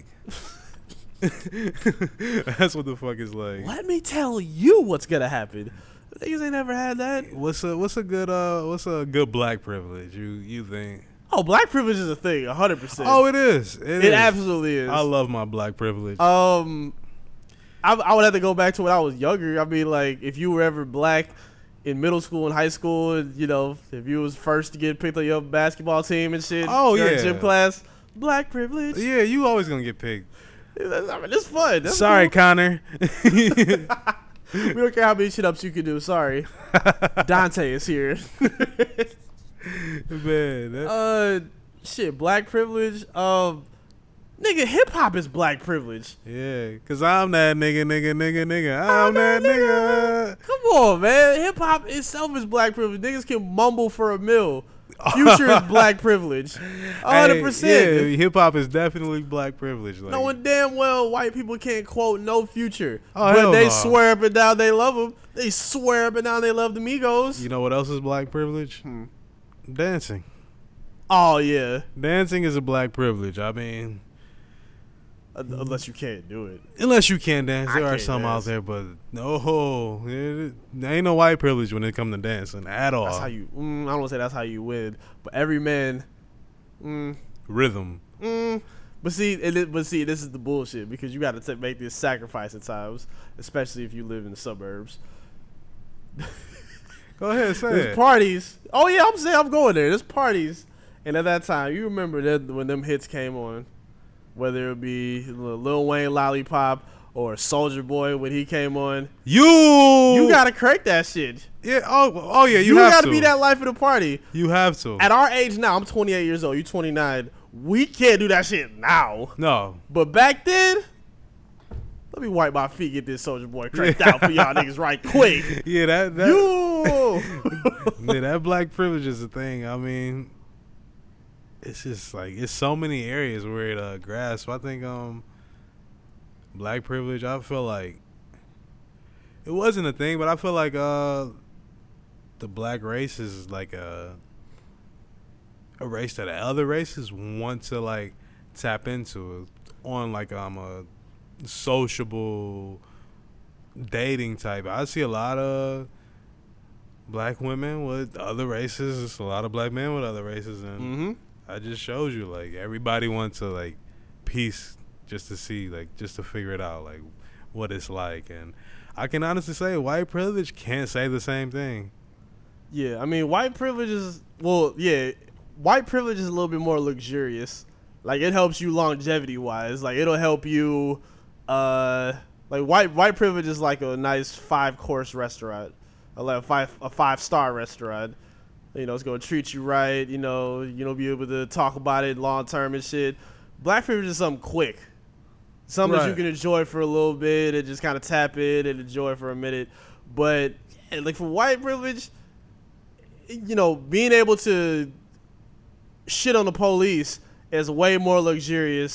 That's what the fuck is like. Let me tell you what's gonna happen. Niggas ain't never had that. What's a good black privilege? You think? Oh, black privilege is a thing, 100%. Oh, it is. It absolutely is. I love my black privilege. I would have to go back to when I was younger. I mean, like, if you were ever black in middle school and high school, and, you know, if you was first to get picked on your basketball team and shit. Oh, yeah. Gym class. Black privilege. Yeah, you always gonna get picked. I mean, it's fun. That's Sorry, cool. Connor. We don't care how many shit-ups you can do. Sorry. Dante is here. Man. Shit, black privilege. Nigga, hip-hop is black privilege. Yeah, because I'm that nigga. I'm that nigga. Come on, man. Hip-hop itself is black privilege. Niggas can mumble for a meal. Future is black privilege. 100%. Hey, yeah, hip-hop is definitely black privilege. Like, Knowing damn well white people can't quote no Future. Oh, but they no. swear up and down they love them. They swear up and down they love the Migos. You know what else is black privilege? Dancing. Oh, yeah. Dancing is a black privilege. I mean... Unless you can't do it. Unless you can dance. There are some dance. out there, but no. There ain't no white privilege when it comes to dancing at all. That's how you... I don't want to say that's how you win. But every man... Rhythm. But see, this is the bullshit. Because you got to make this sacrifice at times. Especially if you live in the suburbs. Go ahead, say There's it. parties. Oh, yeah, I'm going there. There's parties. And at that time, you remember that when them hits came on. Whether it be Lil Wayne Lollipop or Soulja Boy when he came on. You gotta crank that shit. Yeah. Oh yeah. You gotta be that life of the party. You have to. At our age now, I'm 28 years old. You 29. We can't do that shit now. No. But back then, let me wipe my feet, get this Soulja Boy cranked out for y'all niggas right quick. Yeah. That. Yeah, that black privilege is a thing. I mean. It's just like it's so many areas where it grasps. I think black privilege. I feel like it wasn't a thing, but I feel like the black race is like a race that other races want to like tap into on like a sociable dating type. I see a lot of black women with other races. It's a lot of black men with other races, and I just showed you, like, everybody wants to, like, piece just to see, like, just to figure it out, like, what it's like. And I can honestly say white privilege can't say the same thing. Yeah, I mean, white privilege is, white privilege is a little bit more luxurious. Like, it helps you longevity-wise. Like, it'll help you, like, white privilege is like a nice 5-course restaurant. Or like a 5-star restaurant. You know, it's going to treat you right. You know, be able to talk about it long term and shit. Black privilege is something quick. Something that you can enjoy for a little bit and just kind of tap in and enjoy for a minute. But, yeah, like, for white privilege, you know, being able to shit on the police is way more luxurious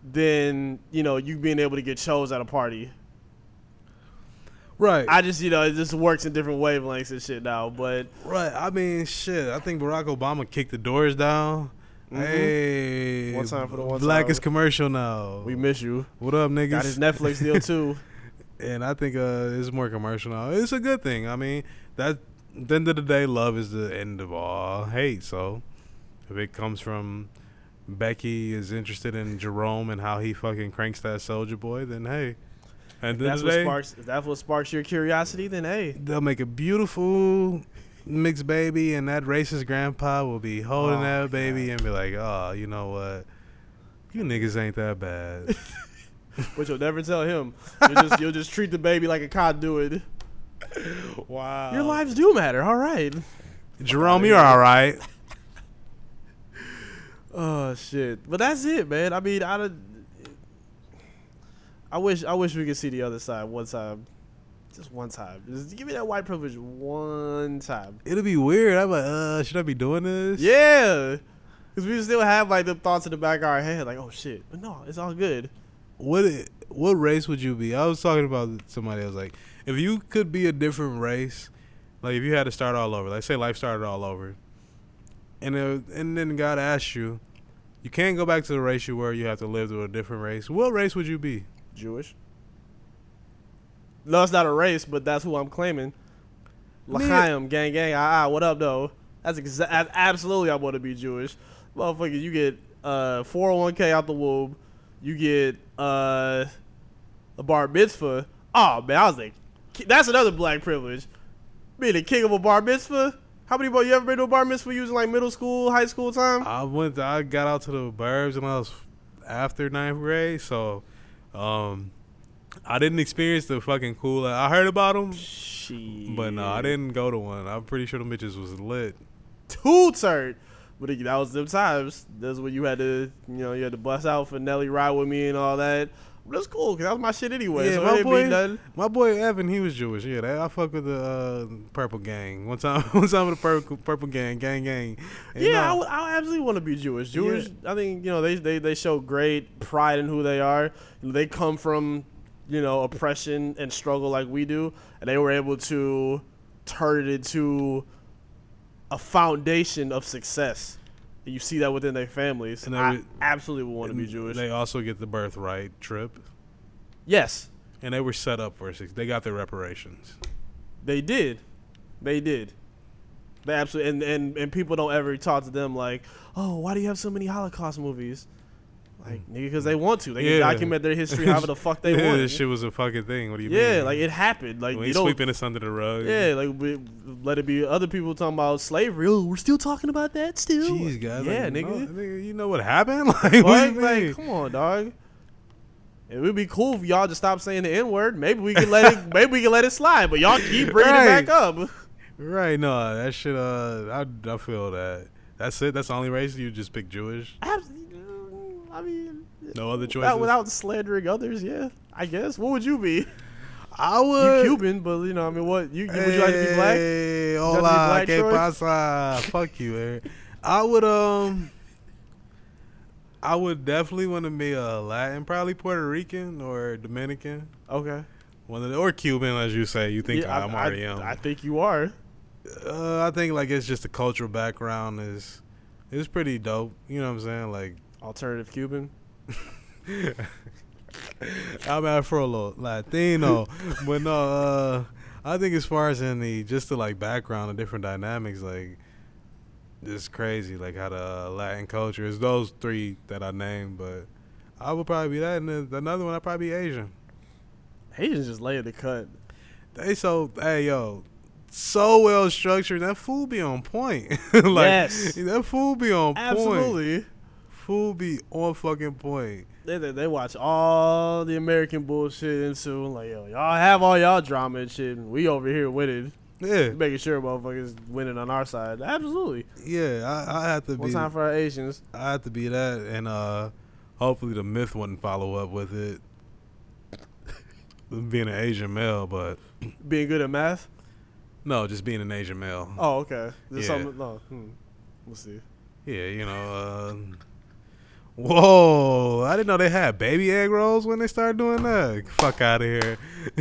than, you being able to get chose at a party. Right. I just, it just works in different wavelengths and shit now. But right. I mean, shit. I think Barack Obama kicked the doors down. Mm-hmm. Hey, one time for the one Blackest time. Commercial now. We miss you. What up, niggas? Got his Netflix deal too. And I think it's more commercial now. It's a good thing. I mean, at the end of the day, love is the end of all hate. So if it comes from Becky is interested in Jerome and how he fucking cranks that Soulja Boy, then hey. And if that's what sparks your curiosity, then hey. They'll make a beautiful mixed baby, and that racist grandpa will be holding that baby and be like, oh, you know what? You niggas ain't that bad. But you'll never tell him. You'll just treat the baby like a conduit. Wow. Your lives do matter. All right. Jerome, you're all right. Oh shit! But that's it, man. I mean, I wish we could see the other side one time, just one time. Just give me that white privilege one time. It'll be weird. I'm like, should I be doing this? Yeah, because we still have like the thoughts in the back of our head, like, oh shit. But no, it's all good. What race would you be? I was talking about somebody else. Like, if you could be a different race, like if you had to start all over, like say life started all over, and then God asked you, you can't go back to the race you were. You have to live through a different race. What race would you be? Jewish. No, it's not a race, but that's who I'm claiming. L'chaim, gang, what up, though? That's absolutely I want to be Jewish. Motherfucker, you get 401k out the womb. You get a bar mitzvah. Oh, man, I was like, that's another black privilege. Being the king of a bar mitzvah. How many you ever been to a bar mitzvah using like middle school, high school time? I got out to the burbs when I was after 9th grade, so I didn't experience the fucking cool. I heard about them, but no, I didn't go to one. I'm pretty sure the bitches was lit. Too turd. But that was them times. That's when you had to, you had to bust out for Nelly Ride With Me and all that. But that's cool, because that was my shit anyway. Yeah, so my boy Evan, he was Jewish. Yeah, I fuck with the Purple Gang. One time with the Purple Gang. And yeah, I absolutely want to be Jewish. Yeah. I think, they show great pride in who they are. They come from, oppression and struggle like we do. And they were able to turn it into a foundation of success. You see that within their families. And I absolutely would want to be Jewish. They also get the birthright trip. Yes. And they were set up for they got their reparations. They did. They absolutely and people don't ever talk to them like, oh, why do you have so many Holocaust movies? Like, nigga, because they want to. They can document their history however the fuck they want. This shit was a fucking thing. What do you mean? Yeah, like it happened. Like you don't sweeping this under the rug. Yeah, like we let it be. Other people talking about slavery. Oh, we're still talking about that still. Jeez, guys. Yeah, like, nigga. No, nigga. You know what happened? Like, what do you mean? Like, come on, dog. It would be cool if y'all just stop saying the N-word. Maybe we can let it. Maybe we can let it slide. But y'all keep bringing it back up. Right? No, that shit. I feel that. That's it. That's the only race you just pick Jewish. I mean, no other choices. Without slandering others, yeah. I guess. What would you be? I would. You Cuban, but I mean, what? Would you like to be black? Hola, ¿qué pasa? Fuck you, Eric. I would definitely want to be a Latin, probably Puerto Rican or Dominican. Okay. Or Cuban, as you say. You think I'm already am. I think you are. I think like it's just the cultural background is pretty dope. You know what I'm saying? Like alternative Cuban. I'm Afro Latino, but no. I think as far as in the like background and different dynamics, like it's crazy. Like how the Latin culture is those three that I named, but I would probably be that, and then another one I'd probably be Asian. Asians just lay the cut. So well structured. That food be on point. Yes. That food be on point. Absolutely. Food be on fucking point. They watch all the American bullshit and so like, yo, y'all have all y'all drama and shit, and we over here winning. Yeah. Making sure motherfuckers winning on our side. Absolutely. Yeah, I have to be. One time for our Asians. I have to be that, and hopefully the myth wouldn't follow up with it. Being an Asian male, but being good at math? No, just being an Asian male. Oh, okay. Yeah. Something, no. We'll see. Yeah, Whoa, I didn't know they had baby egg rolls when they started doing that. Fuck out of here.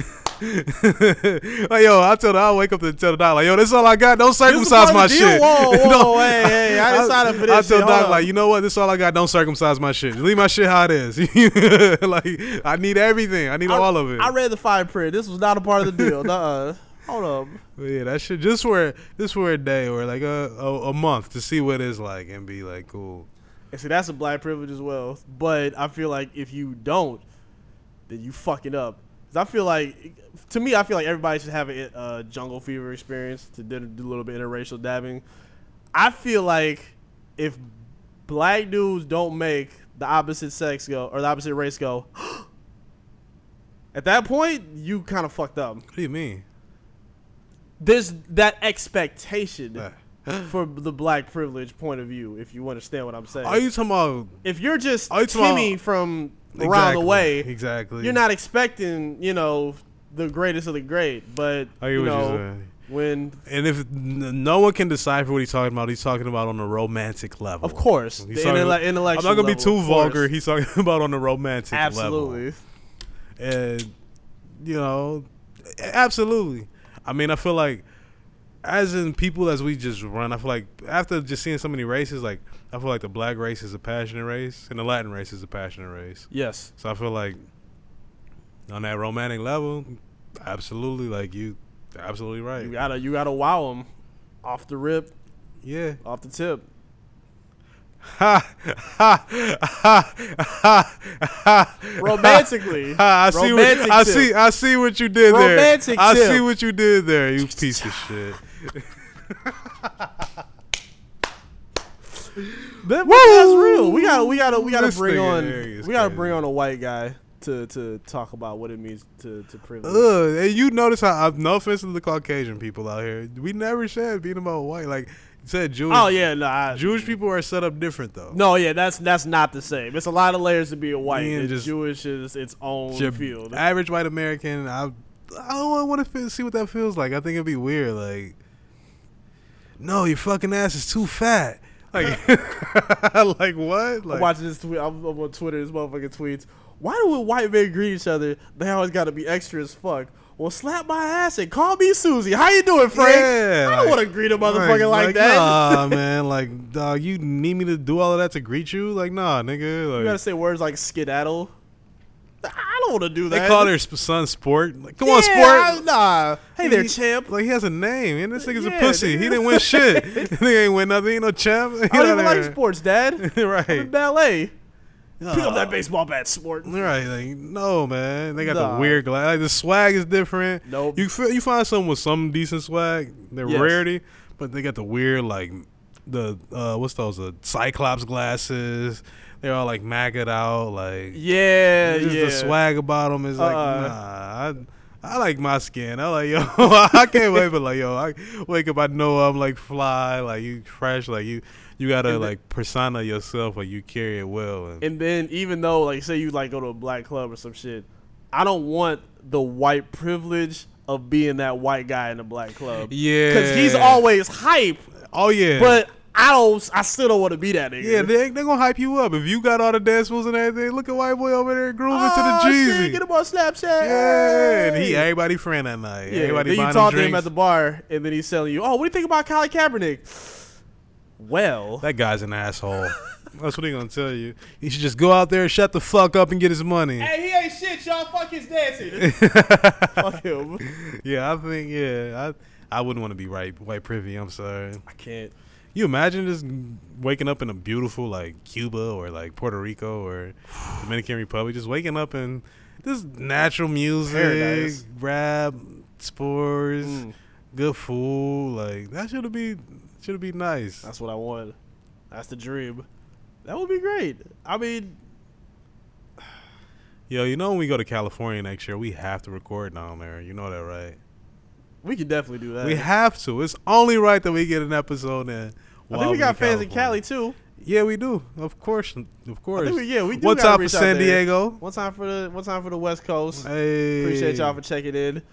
Like, yo, I'll wake up to tell the doc, like, yo, this is all I got. Don't circumcise my shit. Whoa, hey, I ain't signed up for this. I tell doc, like, you know what, this is all I got. Don't circumcise my shit. Leave my shit how it is. Like, I need everything. I need all of it. I read the fine print. This was not a part of the deal. Hold up. But yeah, that shit just for a day or like a month to see what it's like and be like, cool. And see, that's a black privilege as well. But I feel like if you don't, then you fuck it up. 'Cause I feel like everybody should have a jungle fever experience to do a little bit of interracial dabbing. I feel like if black dudes don't make the opposite sex go or the opposite race go, at that point you kind of fucked up. What do you mean? There's that expectation for the black privilege point of view, if you understand what I'm saying. Are you talking about? If you're just Timmy from around the way, exactly, you're not expecting, the greatest of the great. But when if no one can decipher what he's talking about on the romantic level. Of course, the intellectual. I'm not gonna be too vulgar. He's talking about on the romantic level. Absolutely. And absolutely. I mean, I feel like as in people as we just run, I feel like after just seeing so many races, like I feel like the black race is a passionate race and the Latin race is a passionate race. Yes. So I feel like on that romantic level, absolutely, like you absolutely right. You gotta wow them off the rip. Yeah. Off the tip. Romantically. I see what you did there. Romantic I tip. see what you did there, you piece of shit. That's real. We gotta This bring nigga on hilarious, we gotta crazy. bring on a white guy to talk about what it means to privilege. And you notice how no offense to the Caucasian people out here, we never said being about white. Like you said, Jewish. Oh yeah, no. Jewish people are set up different though. No, yeah, that's not the same. It's a lot of layers to be a white. Yeah, Just Jewish is its own field. Average white American, I don't want to see what that feels like. I think it'd be weird. Like, no, your fucking ass is too fat. Like, like what? Like, I'm watching this tweet. I'm on Twitter. This motherfucker tweets. Why do when white men greet each other, they always got to be extra as fuck? Well, slap my ass and call me Susie. How you doing, Frank? Yeah, I don't want to greet a motherfucker like that. Nah, man. Like, dog, you need me to do all of that to greet you? Like, nah, nigga. Like, You gotta say words like skedaddle. I don't want to do that. they call their son Sport. Like, come on, Sport. Nah. Hey there, champ. Like, he has a name, and this nigga's Yeah, a pussy. nigga. He didn't win shit. Nigga ain't win nothing. He ain't no champ. I don't even like sports, Dad. I'm in Right. ballet. Pick up that baseball bat, Sport. Right, like no man, they got Nah. the weird glass. Like the swag is different. Nope. You find someone with some decent swag, they're Yes. rarity, but they got the weird like the what's those Cyclops glasses. They're all like maggot out, like Yeah, just yeah. the swag about them is like nah. I like my skin. I like yo. I can't wait, but like yo, I wake up. I know I'm like fly, like you fresh, like you gotta like persona yourself, like you carry it well. And then even though, like, say you like go to a black club or some shit, I don't want the white privilege of being that white guy in a black club. Yeah, Because he's always hype. Oh yeah, But I still don't want to be that nigga. yeah, they gonna hype you up if you got all the dance moves and everything. Look at white boy over there grooving to the Shit, Jeezy. get him on Snapchat. Yeah, and Hey. everybody friend that night. Yeah, Everybody then you buying talk them to him drinks. at the bar, and then he's telling you, "Oh, what do you think about Colin Kaepernick?" Well, That guy's an asshole. That's what he gonna tell you. He should just go out there, shut the fuck up, and get his money. hey, he ain't shit, y'all. Fuck his dancing. Fuck him. Yeah, I think I wouldn't want to be white privy. I'm sorry. I can't. You imagine just waking up in a beautiful like Cuba or like Puerto Rico or Dominican Republic, just waking up and just natural music, Paradise. rap, sports, good food. Like that should be nice. That's what I want. That's the dream. That would be great. I mean, Yo, you know when we go to California next year, we have to record down there. You know that, right? we could definitely do that. We have to. It's only right that we get an episode in. I think we got fans in Cali too. Yeah, we do. Of course. I think we do. One gotta time for reach out San there. Diego. One time for the West Coast. Hey. Appreciate y'all for checking in.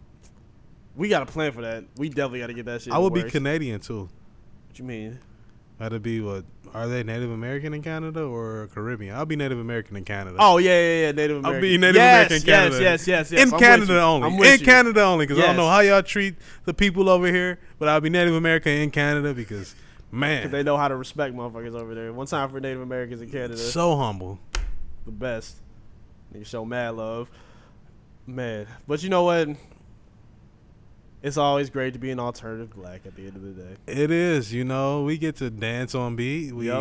We got a plan for that. We definitely got to get that shit. I in would the be works. Canadian too. What you mean? That'd be what? Are they Native American in Canada or Caribbean? I'll be Native American in Canada. Oh yeah, Native American. I'll be Native American in Canada. Yes. In Canada only. In Canada only, because I don't Yes. know how y'all treat the people over here, but I'll be Native American in Canada because, man, Because they know how to respect motherfuckers over there. One time for Native Americans in Canada, so humble. the best. They show mad love, man. But you know what? It's always great to be an alternative black at the end of the day. It is, we get to dance on beat. Yep.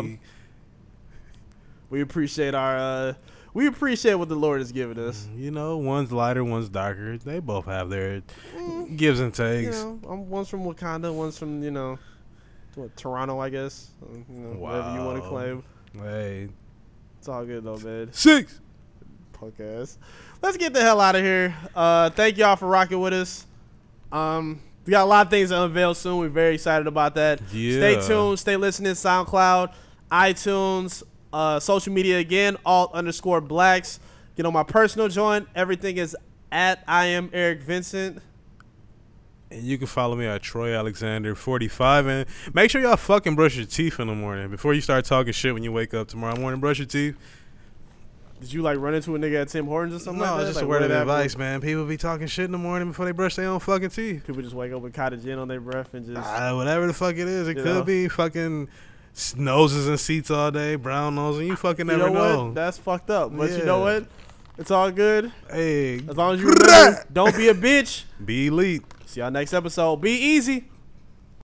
We appreciate we appreciate what the Lord has given us. One's lighter, one's darker. They both have their gives and takes. One's from Wakanda, one's from Toronto, I guess. Whatever you want to claim. Hey, It's all good though, man. 6. Podcast. Let's get the hell out of here. Thank y'all for rocking with us. We got a lot of things to unveil soon. We're very excited about that. Yeah. Stay tuned. Stay listening. SoundCloud, iTunes, social media again, alt_blacks. Get on my personal joint. Everything is at I am Eric Vincent. And you can follow me at Troy Alexander 45. And make sure y'all fucking brush your teeth in the morning before you start talking shit when you wake up tomorrow morning. Brush your teeth. Did you run into a nigga at Tim Hortons or something like that? No, just a word of advice, man. People be talking shit in the morning before they brush their own fucking teeth. People just wake up with cottage gin on their breath and just Whatever the fuck it is. It could be fucking noses and seats all day, brown nose, and you fucking never know. What? That's fucked up. But you know what? It's all good. Hey. As long as you remember, don't be a bitch. Be elite. See y'all next episode. Be easy.